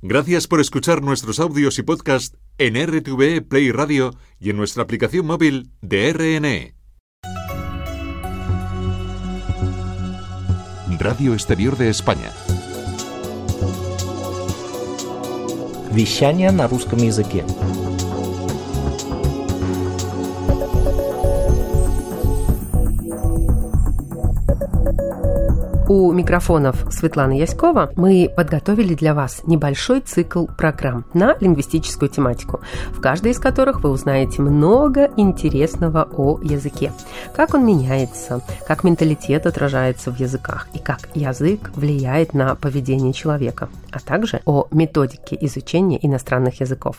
Gracias por escuchar nuestros audios y podcast en RTVE Play Radio y en nuestra aplicación móvil de RNE. Radio Exterior de España. Вещание на русском языке. У микрофонов Светлана Яськова мы подготовили для вас небольшой цикл программ на лингвистическую тематику, в каждой из которых вы узнаете много интересного о языке. Как он меняется, как менталитет отражается в языках и как язык влияет на поведение человека, а также о методике изучения иностранных языков.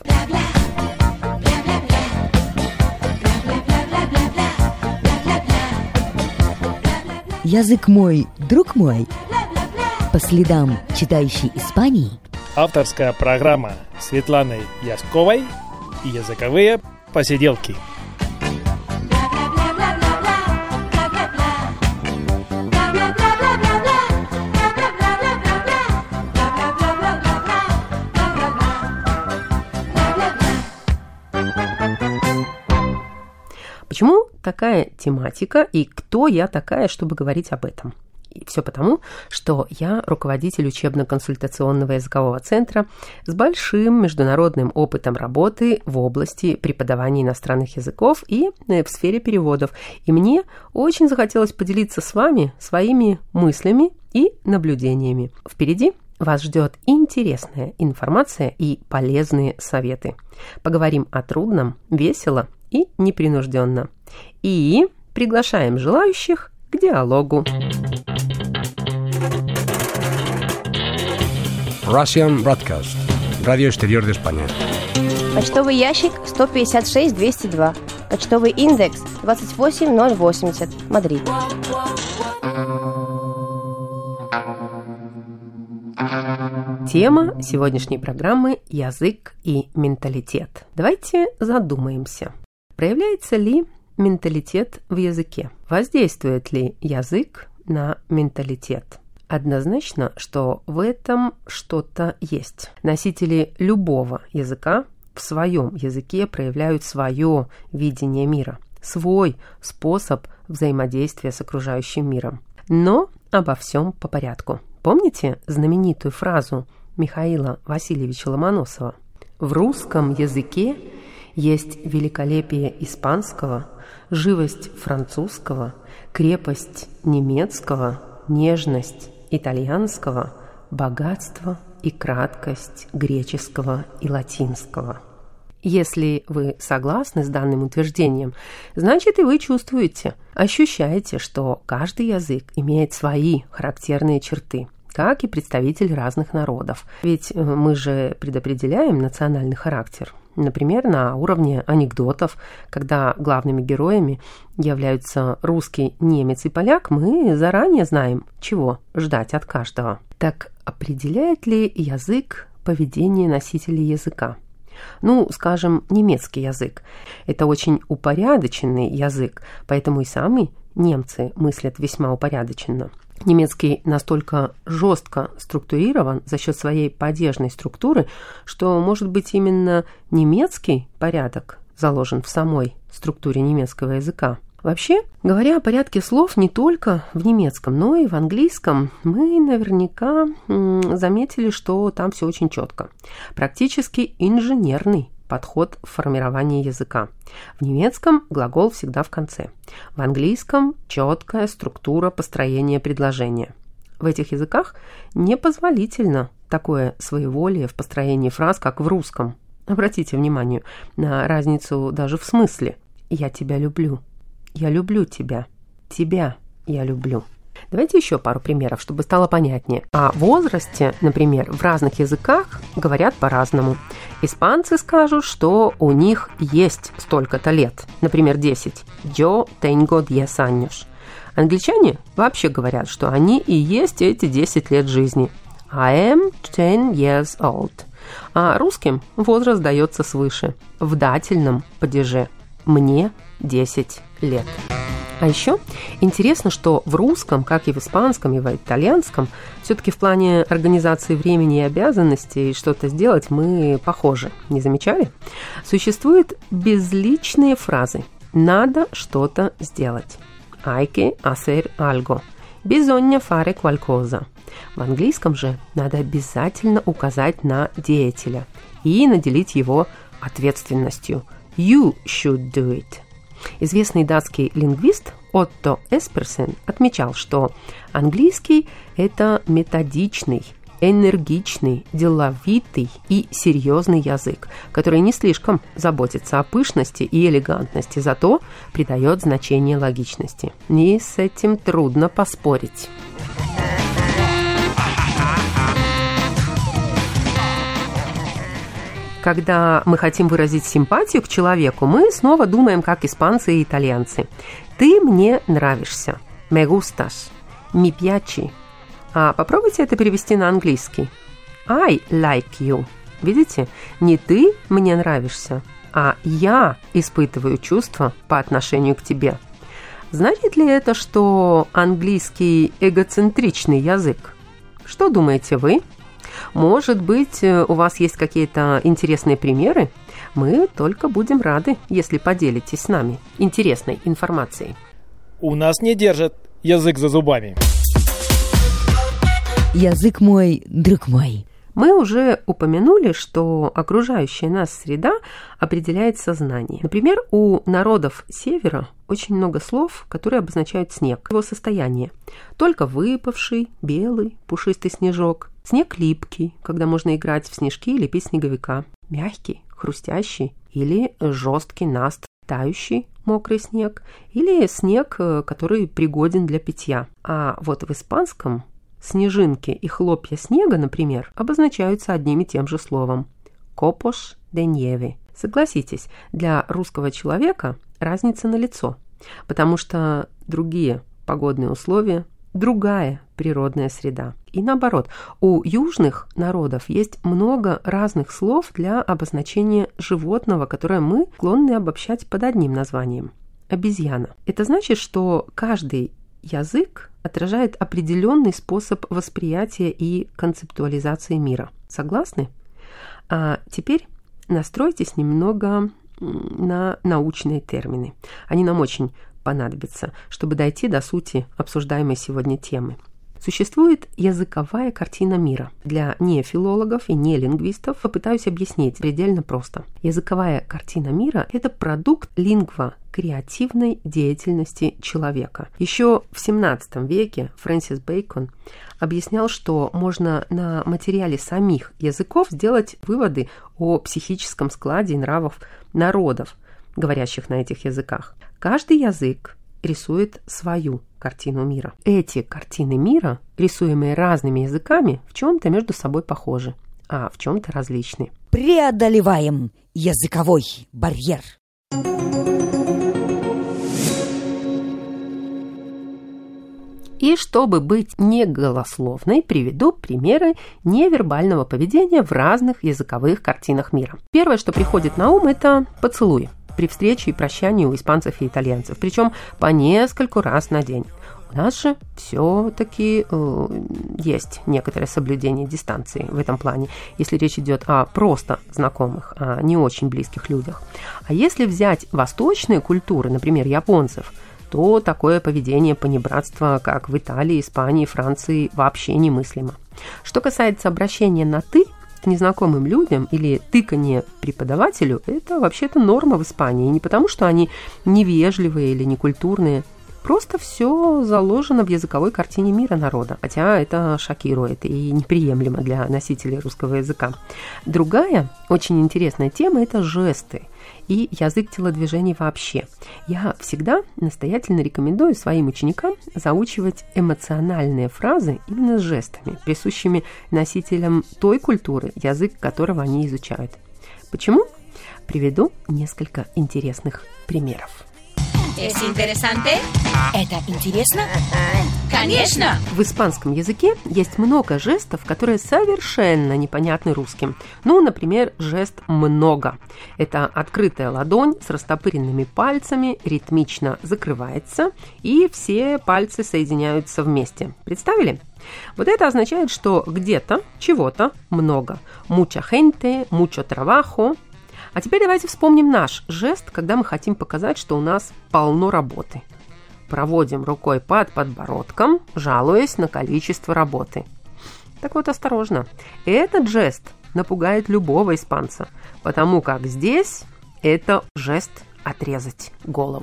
Язык мой, друг мой. По следам читающей Испании. Авторская программа Светланы Ясковой и языковые посиделки. Почему такая тематика и кто я такая, чтобы говорить об этом? И все потому, что я руководитель учебно-консультационного языкового центра с большим международным опытом работы в области преподавания иностранных языков и в сфере переводов. И мне очень захотелось поделиться с вами своими мыслями и наблюдениями. Впереди вас ждет интересная информация и полезные советы. Поговорим о трудном, весело и непринужденно. И приглашаем желающих к диалогу. Russian Broadcast. Radio Exterior de España. Почтовый ящик 156-202. Почтовый индекс 28080. Мадрид. Тема сегодняшней программы – язык и менталитет. Давайте задумаемся. Проявляется ли менталитет в языке? Воздействует ли язык на менталитет? Однозначно, что в этом что-то есть. Носители любого языка в своем языке проявляют свое видение мира, свой способ взаимодействия с окружающим миром. Но обо всем по порядку. Помните знаменитую фразу Михаила Васильевича Ломоносова? В русском языке есть великолепие испанского, живость французского, крепость немецкого, нежность итальянского, богатство и краткость греческого и латинского. Если вы согласны с данным утверждением, значит и вы чувствуете, ощущаете, что каждый язык имеет свои характерные черты, как и представители разных народов. Ведь мы же предопределяем национальный характер. Например, на уровне анекдотов, когда главными героями являются русский, немец и поляк, мы заранее знаем, чего ждать от каждого. Так определяет ли язык поведение носителей языка? Ну, скажем, немецкий язык. Это очень упорядоченный язык, поэтому и сами немцы мыслят весьма упорядоченно. Немецкий настолько жестко структурирован за счет своей падежной структуры, что, может быть, именно немецкий порядок заложен в самой структуре немецкого языка. Вообще, говоря о порядке слов не только в немецком, но и в английском, мы наверняка заметили, что там все очень четко. Практически инженерный подход в формировании языка. В немецком глагол всегда в конце. В английском четкая структура построения предложения. В этих языках непозволительно такое своеволие в построении фраз, как в русском. Обратите внимание на разницу даже в смысле. «Я тебя люблю», «Я люблю тебя», «Тебя я люблю». Давайте еще пару примеров, чтобы стало понятнее. О возрасте, например, в разных языках говорят по-разному. Испанцы скажут, что у них есть столько-то лет, например, 10. Yo tengo 10 años. Англичане вообще говорят, что они и есть эти 10 лет жизни. I am 10 years old. А русским возраст дается свыше, в дательном падеже. Мне 10 лет. А еще интересно, что в русском, как и в испанском, и в итальянском, все-таки в плане организации времени и обязанностей что-то сделать мы похожи. Не замечали? Существуют безличные фразы. Надо что-то сделать. Hay que hacer algo. Bisogna fare qualcosa. В английском же надо обязательно указать на деятеля и наделить его ответственностью. You should do it. Известный датский лингвист Отто Эсперсен отмечал, что английский – это методичный, энергичный, деловитый и серьезный язык, который не слишком заботится о пышности и элегантности, зато придает значение логичности. И с этим трудно поспорить. Когда мы хотим выразить симпатию к человеку, мы снова думаем, как испанцы и итальянцы. «Ты мне нравишься». «Me gustas». «Mi piaci». А попробуйте это перевести на английский. «I like you». Видите? Не «ты мне нравишься», а «я испытываю чувства по отношению к тебе». Значит ли это, что английский эгоцентричный язык? Что думаете вы? Может быть, у вас есть какие-то интересные примеры? Мы только будем рады, если поделитесь с нами интересной информацией. У нас не держат язык за зубами. Язык мой, друг мой. Мы уже упомянули, что окружающая нас среда определяет сознание. Например, у народов Севера очень много слов, которые обозначают снег, его состояние. Только выпавший, белый, пушистый снежок. Снег липкий, когда можно играть в снежки и лепить снеговика. Мягкий, хрустящий или жесткий наст, тающий, мокрый снег. Или снег, который пригоден для питья. А вот в испанском снежинки и хлопья снега, например, обозначаются одним и тем же словом – «copos de nieve». Согласитесь, для русского человека разница налицо, потому что другие погодные условия, другая природная среда. И наоборот, у южных народов есть много разных слов для обозначения животного, которое мы склонны обобщать под одним названием – обезьяна. Это значит, что каждый язык отражает определенный способ восприятия и концептуализации мира. Согласны? А теперь настройтесь немного на научные термины. Они нам очень понадобятся, чтобы дойти до сути обсуждаемой сегодня темы. Существует языковая картина мира. Для нефилологов и нелингвистов попытаюсь объяснить предельно просто. Языковая картина мира – это продукт лингво-креативной деятельности человека. Еще в XVII веке Фрэнсис Бэкон объяснял, что можно на материале самих языков сделать выводы о психическом складе и нравов народов, говорящих на этих языках. Каждый язык рисует свою картину мира. Эти картины мира, рисуемые разными языками, в чем-то между собой похожи, а в чем-то различны. Преодолеваем языковой барьер. И чтобы быть неголословной, приведу примеры невербального поведения в разных языковых картинах мира. Первое, что приходит на ум, это поцелуи при встрече и прощании у испанцев и итальянцев, причем по нескольку раз на день. У нас же все-таки есть некоторое соблюдение дистанции в этом плане, если речь идет о просто знакомых, а не очень близких людях. А если взять восточные культуры, например, японцев, то такое поведение понебратства, как в Италии, Испании, Франции, вообще немыслимо. Что касается обращения на «ты» к незнакомым людям или тыканье преподавателю, это вообще-то норма в Испании. Не потому, что они невежливые или некультурные. Просто все заложено в языковой картине мира народа. Хотя это шокирует и неприемлемо для носителей русского языка. Другая очень интересная тема – это жесты и язык телодвижений вообще. Я всегда настоятельно рекомендую своим ученикам заучивать эмоциональные фразы именно с жестами, присущими носителям той культуры, язык которого они изучают. Почему? Приведу несколько интересных примеров. ¿Es interesante? Это интересно? Конечно! В испанском языке есть много жестов, которые совершенно непонятны русским. Ну, например, жест «много». Это открытая ладонь с растопыренными пальцами ритмично закрывается, и все пальцы соединяются вместе. Представили? Вот это означает, что где-то чего-то много. Mucha gente, mucho trabajo. А теперь давайте вспомним наш жест, когда мы хотим показать, что у нас полно работы. Проводим рукой под подбородком, жалуясь на количество работы. Так вот, осторожно. Этот жест напугает любого испанца, потому как здесь это жест отрезать голову.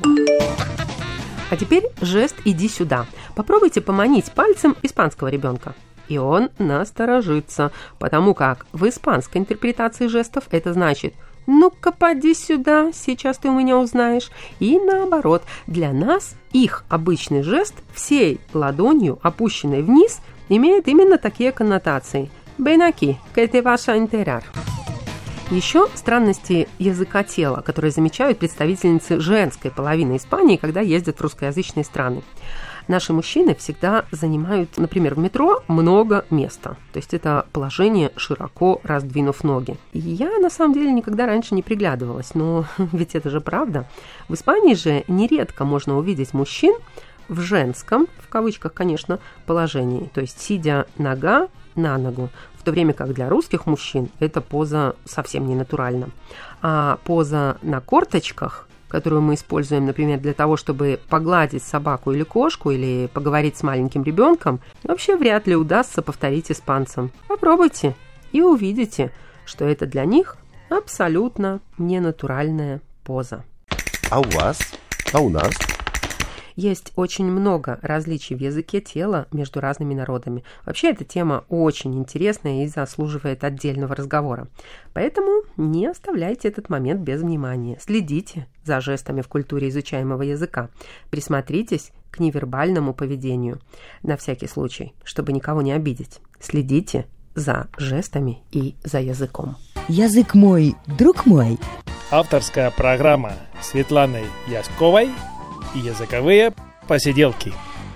А теперь жест «иди сюда». Попробуйте поманить пальцем испанского ребенка. И он насторожится, потому как в испанской интерпретации жестов это значит «ну-ка, поди сюда, сейчас ты у меня узнаешь». И наоборот, для нас их обычный жест всей ладонью, опущенной вниз, имеет именно такие коннотации. «Ven aquí, que te vas a enterar». Еще странности языка тела, которые замечают представительницы женской половины Испании, когда ездят в русскоязычные страны. Наши мужчины всегда занимают, например, в метро много места. То есть это положение, широко раздвинув ноги. И я, на самом деле, никогда раньше не приглядывалась, но ведь это же правда. В Испании же нередко можно увидеть мужчин в женском, в кавычках, конечно, положении. То есть сидя нога на ногу. В то время как для русских мужчин эта поза совсем не натуральна. А поза на корточках, которую мы используем, например, для того, чтобы погладить собаку или кошку, или поговорить с маленьким ребенком, вообще вряд ли удастся повторить испанцам. Попробуйте и увидите, что это для них абсолютно ненатуральная поза. А у вас? А у нас? Есть очень много различий в языке тела между разными народами. Вообще, эта тема очень интересная и заслуживает отдельного разговора. Поэтому не оставляйте этот момент без внимания. Следите за жестами в культуре изучаемого языка. Присмотритесь к невербальному поведению. На всякий случай, чтобы никого не обидеть. Следите за жестами и за языком. Язык мой, друг мой. Авторская программа Светланы Ясковой и языковые посиделки.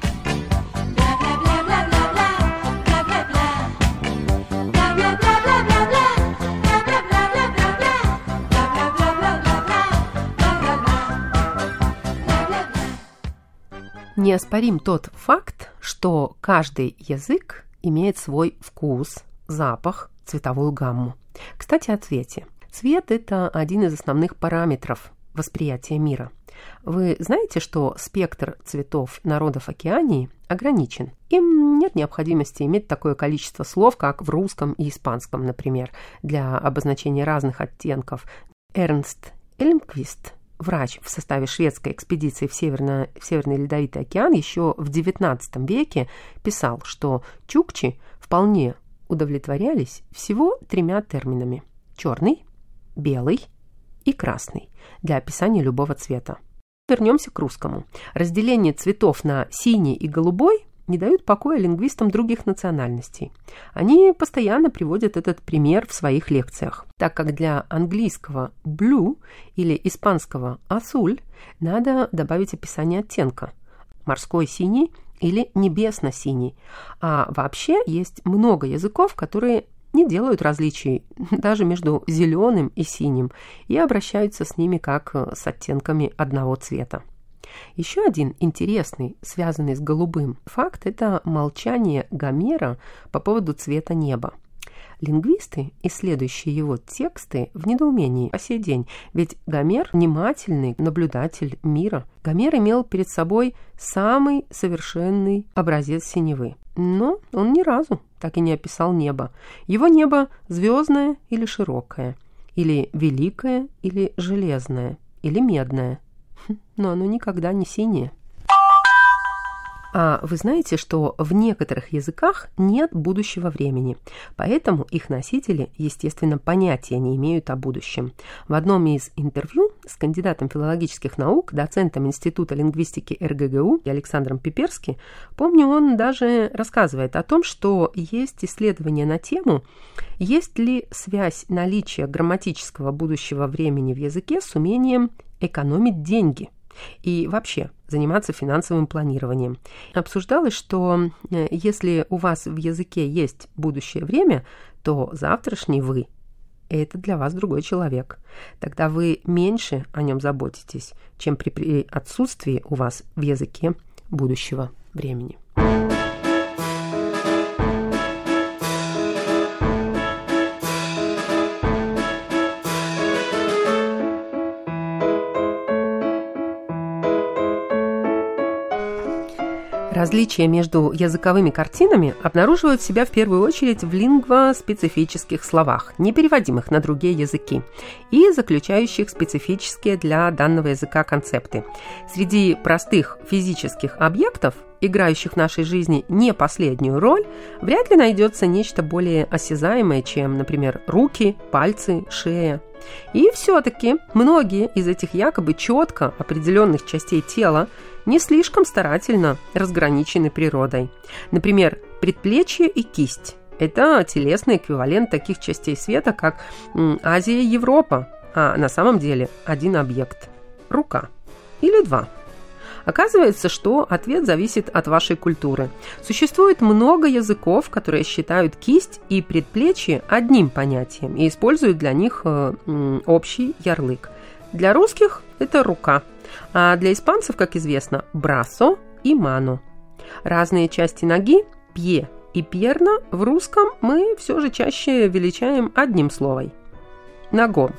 Неоспорим тот факт, что каждый язык имеет свой вкус, запах, цветовую гамму. Кстати, о цвете. Цвет – это один из основных параметров восприятия мира. Вы знаете, что спектр цветов народов Океании ограничен? Им нет необходимости иметь такое количество слов, как в русском и испанском, например, для обозначения разных оттенков. Эрнст Эльмквист, врач в составе шведской экспедиции в Северный Ледовитый океан, еще в XIX веке писал, что чукчи вполне удовлетворялись всего 3 терминами – черный, белый и красный для описания любого цвета. Вернемся к русскому. Разделение цветов на синий и голубой не дают покоя лингвистам других национальностей. Они постоянно приводят этот пример в своих лекциях, так как для английского blue или испанского azul надо добавить описание оттенка – морской синий или небесно-синий. А вообще есть много языков, которые не делают различий даже между зеленым и синим и обращаются с ними как с оттенками одного цвета. Еще один интересный, связанный с голубым факт – это молчание Гомера по поводу цвета неба. Лингвисты, исследующие его тексты, в недоумении по сей день, ведь Гомер – внимательный наблюдатель мира. Гомер имел перед собой самый совершенный образец синевы. Но он ни разу так и не описал небо. Его небо звездное или широкое, или великое, или железное, или медное. Но оно никогда не синее. А вы знаете, что в некоторых языках нет будущего времени, поэтому их носители, естественно, понятия не имеют о будущем. В одном из интервью с кандидатом филологических наук, доцентом Института лингвистики РГГУ Александром Пиперски, помню, он даже рассказывает о том, что есть исследования на тему, есть ли связь наличия грамматического будущего времени в языке с умением экономить деньги. и вообще заниматься финансовым планированием. Обсуждалось, что если у вас в языке есть будущее время, то завтрашний вы – это для вас другой человек. Тогда вы меньше о нем заботитесь, чем при отсутствии у вас в языке будущего времени. Различия между языковыми картинами обнаруживают себя в первую очередь в лингвоспецифических словах, не переводимых на другие языки, и заключающих специфические для данного языка концепты. Среди простых физических объектов, играющих в нашей жизни не последнюю роль, вряд ли найдется нечто более осязаемое, чем, например, руки, пальцы, шея. И все-таки многие из этих якобы четко определенных частей тела не слишком старательно разграничены природой. Например, предплечье и кисть – это телесный эквивалент таких частей света, как Азия и Европа, а на самом деле один объект – рука или два. Оказывается, что ответ зависит от вашей культуры. Существует много языков, которые считают кисть и предплечье одним понятием и используют для них общий ярлык. Для русских это рука, а для испанцев, как известно, брасо и мано. Разные части ноги, пье и перна, в русском мы все же чаще величаем одним словом – ногом.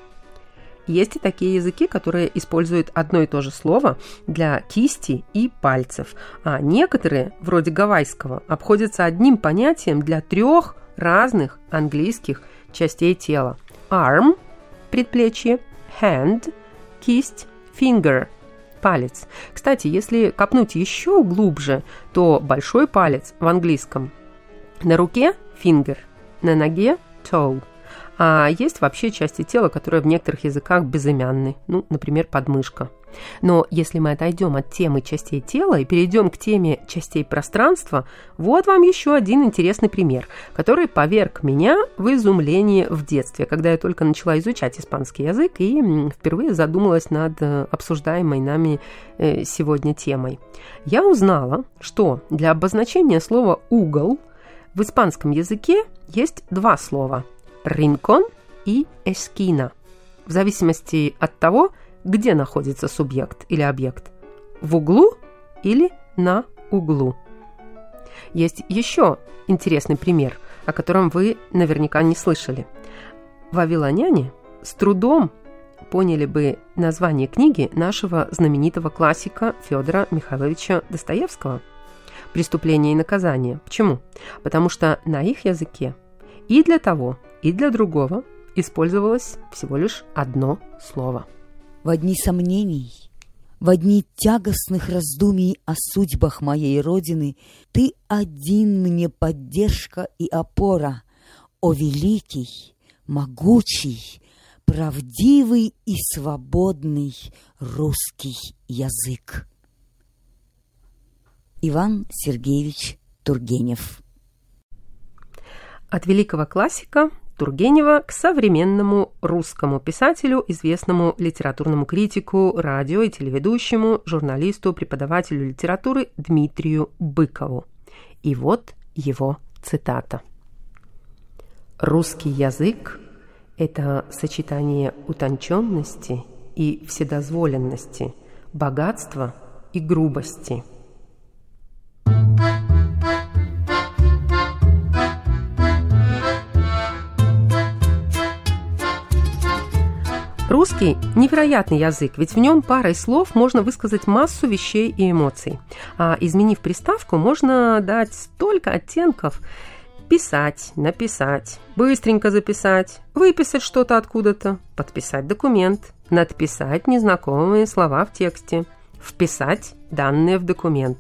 Есть и такие языки, которые используют одно и то же слово для кисти и пальцев, а некоторые, вроде гавайского, обходятся одним понятием для 3 разных английских частей тела. Arm – предплечье, hand – кисть, finger – палец. Кстати, если копнуть еще глубже, то большой палец в английском на руке – finger, на ноге – toe. А есть вообще части тела, которые в некоторых языках безымянны, например, подмышка. Но если мы отойдем от темы частей тела и перейдем к теме частей пространства, вот вам еще один интересный пример, который поверг меня в изумление в детстве, когда я только начала изучать испанский язык и впервые задумалась над обсуждаемой нами сегодня темой. Я узнала, что для обозначения слова «угол» в испанском языке есть 2 слова – «ринкон» и «эскина», в зависимости от того, где находится субъект или объект – в углу или на углу. Есть еще интересный пример, о котором вы наверняка не слышали. Вавилоняне с трудом поняли бы название книги нашего знаменитого классика Федора Михайловича Достоевского «Преступление и наказание». Почему? Потому что на их языке и для того, и для другого использовалось всего лишь одно слово. В одни сомнений, в одни тягостных раздумий о судьбах моей Родины ты один мне поддержка и опора, о великий, могучий, правдивый и свободный русский язык. Иван Сергеевич Тургенев. От великого классика Тургенева к современному русскому писателю, известному литературному критику, радио- и телеведущему, журналисту, преподавателю литературы Дмитрию Быкову. И вот его цитата. «Русский язык – это сочетание утонченности и вседозволенности, богатства и грубости». Русский – невероятный язык, ведь в нем парой слов можно высказать массу вещей и эмоций. А изменив приставку, можно дать столько оттенков: писать, написать, быстренько записать, выписать что-то откуда-то, подписать документ, надписать незнакомые слова в тексте, вписать данные в документ,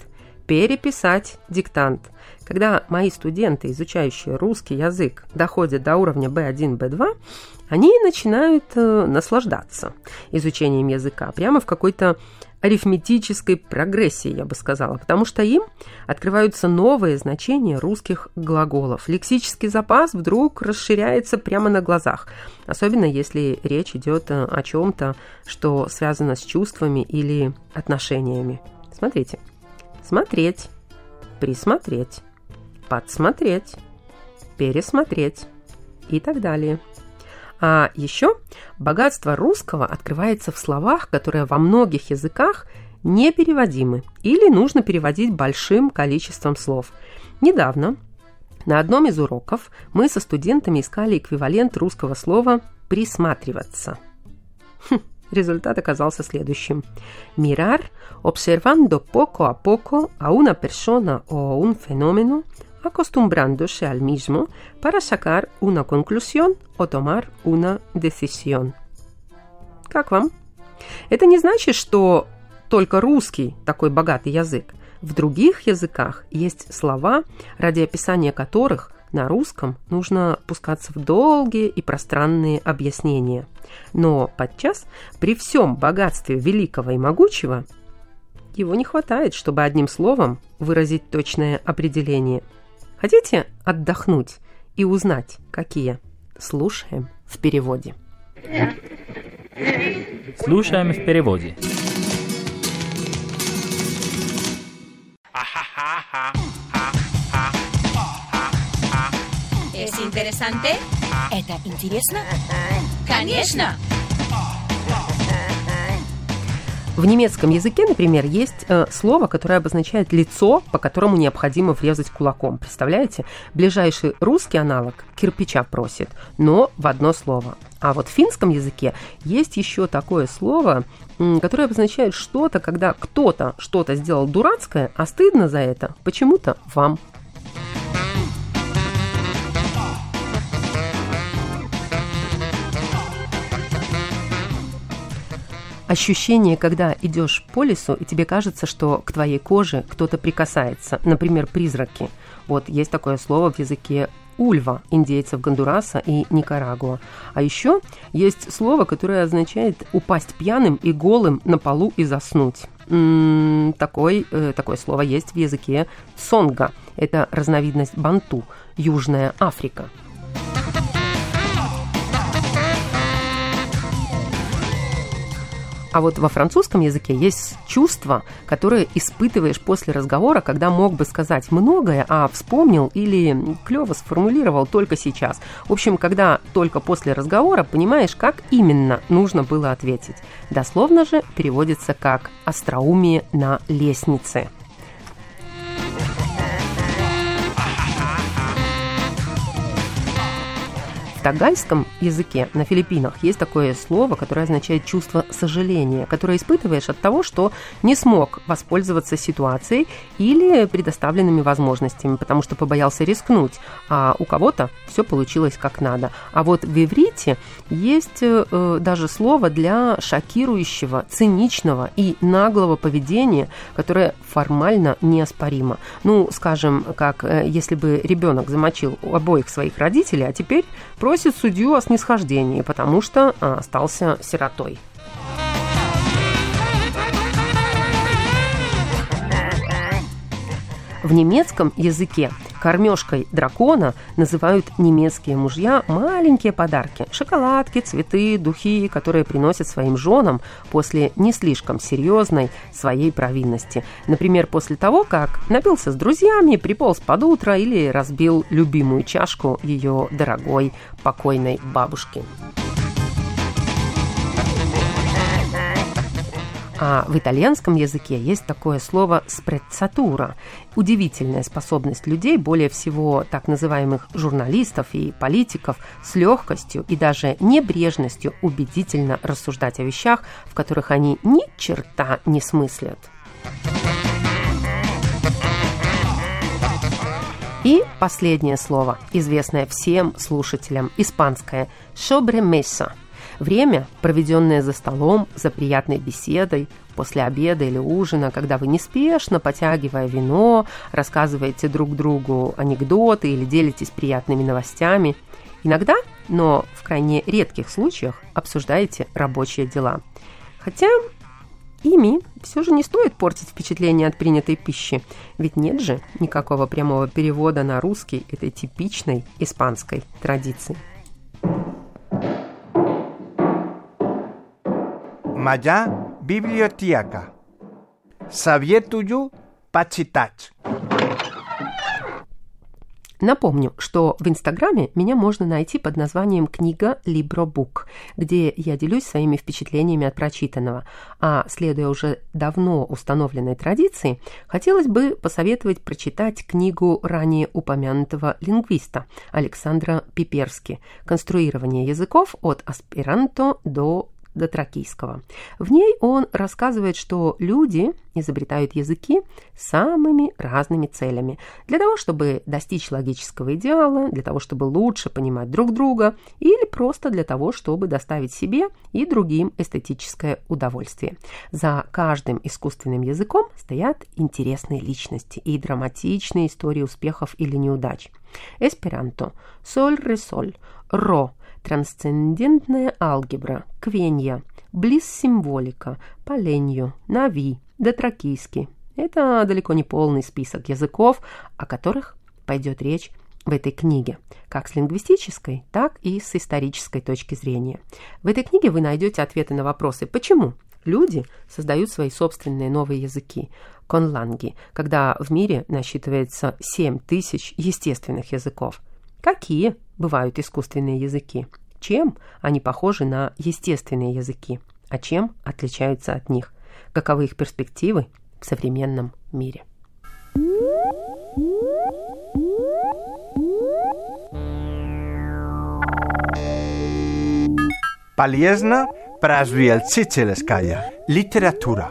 переписать диктант. Когда мои студенты, изучающие русский язык, доходят до уровня B1, B2, они начинают наслаждаться изучением языка прямо в какой-то арифметической прогрессии, я бы сказала, потому что им открываются новые значения русских глаголов. Лексический запас вдруг расширяется прямо на глазах, особенно если речь идет о чем-то, что связано с чувствами или отношениями. Смотрите. Смотреть, присмотреть, подсмотреть, пересмотреть и так далее. А еще богатство русского открывается в словах, которые во многих языках непереводимы или нужно переводить большим количеством слов. Недавно на одном из уроков мы со студентами искали эквивалент русского слова «присматриваться». Результат оказался следующим. Mirar observando poco a poco a una persona o un fenómeno, acostumbrándose al mismo para sacar una conclusión o tomar una decisión. Как вам? Это не значит, что только русский такой богатый язык. В других языках есть слова, ради описания которых на русском нужно пускаться в долгие и пространные объяснения. Но подчас, при всем богатстве великого и могучего, его не хватает, чтобы одним словом выразить точное определение. Хотите отдохнуть и узнать, какие? Слушаем в переводе. Слушаем в переводе. ¿Es interesante? Это интересно? Конечно! В немецком языке, например, есть слово, которое обозначает лицо, по которому необходимо врезать кулаком. Представляете? Ближайший русский аналог кирпича просит, но в одно слово. А вот в финском языке есть еще такое слово, которое обозначает что-то, когда кто-то что-то сделал дурацкое, а стыдно за это почему-то вам. Ощущение, когда идешь по лесу, и тебе кажется, что к твоей коже кто-то прикасается. Например, призраки. Вот есть такое слово в языке ульва индейцев Гондураса и Никарагуа. А еще есть слово, которое означает упасть пьяным и голым на полу и заснуть. Такое слово есть в языке сонга. Это разновидность банту, Южная Африка. А вот во французском языке есть чувство, которое испытываешь после разговора, когда мог бы сказать многое, а вспомнил или клево сформулировал только сейчас. В общем, когда только после разговора понимаешь, как именно нужно было ответить. Дословно же переводится как «остроумие на лестнице». В тагальском языке на Филиппинах есть такое слово, которое означает чувство сожаления, которое испытываешь от того, что не смог воспользоваться ситуацией или предоставленными возможностями, потому что побоялся рискнуть, а у кого-то все получилось как надо. А вот в иврите есть даже слово для шокирующего, циничного и наглого поведения, которое формально неоспоримо. Ну, скажем, как если бы ребенок замочил обоих своих родителей, а теперь просит судью о снисхождении, потому что остался сиротой. В немецком языке кормежкой дракона называют немецкие мужья маленькие подарки – шоколадки, цветы, духи, которые приносят своим женам после не слишком серьезной своей провинности. Например, после того, как напился с друзьями, приполз под утро или разбил любимую чашку ее дорогой покойной бабушки. А в итальянском языке есть такое слово «спреццатура» – удивительная способность людей, более всего так называемых журналистов и политиков, с легкостью и даже небрежностью убедительно рассуждать о вещах, в которых они ни черта не смыслят. И последнее слово, известное всем слушателям, испанское «sobremesa». Время, проведенное за столом, за приятной беседой, после обеда или ужина, когда вы неспешно, потягивая вино, рассказываете друг другу анекдоты или делитесь приятными новостями. Иногда, но в крайне редких случаях, обсуждаете рабочие дела. Хотя ими все же не стоит портить впечатление от принятой пищи, ведь нет же никакого прямого перевода на русский этой типичной испанской традиции. Моя библиотека. Советую почитать. Напомню, что в Инстаграме меня можно найти под названием «Книга Librobook», где я делюсь своими впечатлениями от прочитанного. А следуя уже давно установленной традиции, хотелось бы посоветовать прочитать книгу ранее упомянутого лингвиста Александра Пиперски «Конструирование языков от аспиранто до дотракийского». В ней он рассказывает, что люди изобретают языки с самыми разными целями. Для того, чтобы достичь логического идеала, для того, чтобы лучше понимать друг друга, или просто для того, чтобы доставить себе и другим эстетическое удовольствие. За каждым искусственным языком стоят интересные личности и драматичные истории успехов или неудач. Эсперанто, соль-ре-соль, ро, трансцендентная алгебра, квенья, близ-символика, поленью, нави, дотракийский. Это далеко не полный список языков, о которых пойдет речь в этой книге, как с лингвистической, так и с исторической точки зрения. В этой книге вы найдете ответы на вопросы, почему люди создают свои собственные новые языки, конланги, когда в мире насчитывается 7000 естественных языков. Какие бывают искусственные языки? Чем они похожи на естественные языки? А чем отличаются от них? Каковы их перспективы в современном мире? Полезно просветительская литература.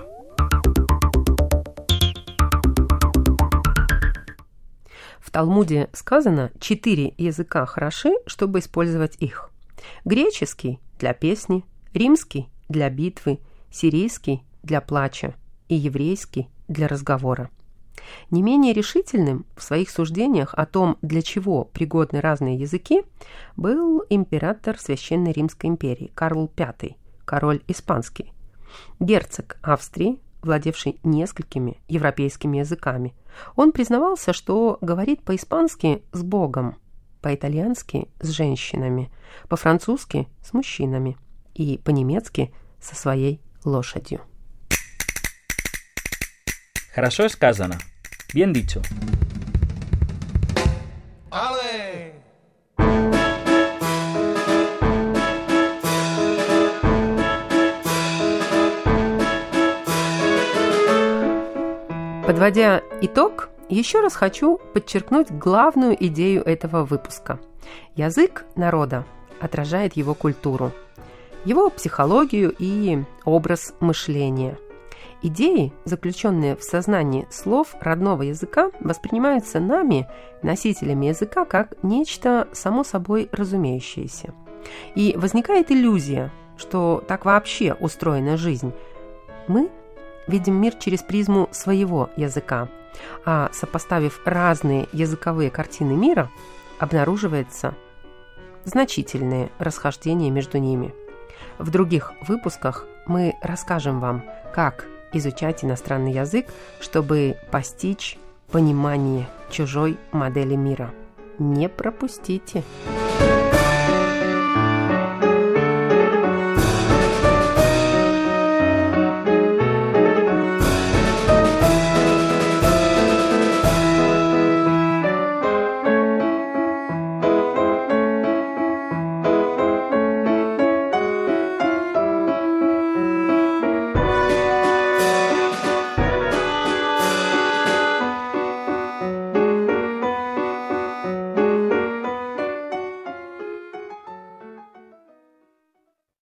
В Талмуде сказано, 4 языка хороши, чтобы использовать их. Греческий – для песни, римский – для битвы, сирийский – для плача и еврейский – для разговора. Не менее решительным в своих суждениях о том, для чего пригодны разные языки, был император Священной Римской империи Карл V, король испанский, герцог Австрии, владевший несколькими европейскими языками. Он признавался, что говорит по-испански с Богом, по-итальянски с женщинами, по-французски с мужчинами и по-немецки со своей лошадью. Хорошо сказано. Bien dicho. Ale! Подводя итог, еще раз хочу подчеркнуть главную идею этого выпуска. Язык народа отражает его культуру, его психологию и образ мышления. Идеи, заключенные в сознании слов родного языка, воспринимаются нами, носителями языка, как нечто само собой разумеющееся. И возникает иллюзия, что так вообще устроена жизнь. Мы видим мир через призму своего языка, а сопоставив разные языковые картины мира, обнаруживается значительные расхождения между ними. В других выпусках мы расскажем вам, как изучать иностранный язык, чтобы постичь понимание чужой модели мира. Не пропустите!